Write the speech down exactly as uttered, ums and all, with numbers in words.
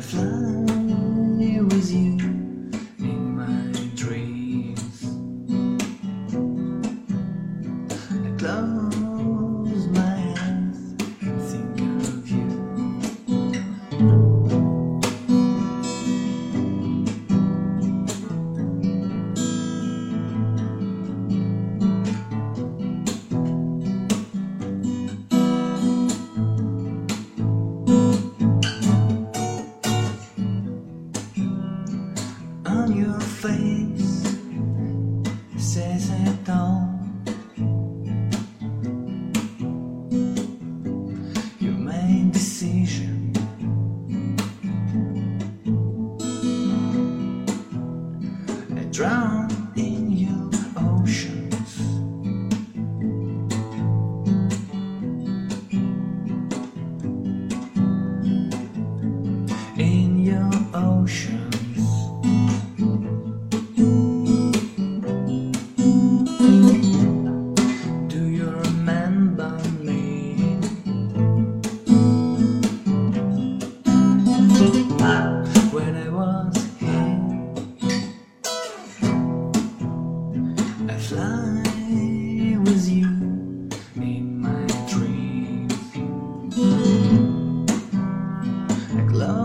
fly with you in my dreams. I close my eyes and think of you. On your face says it all. You made decision. I drown in your oceans. In your oceans. When I was here, I fly with you in my dreams. I close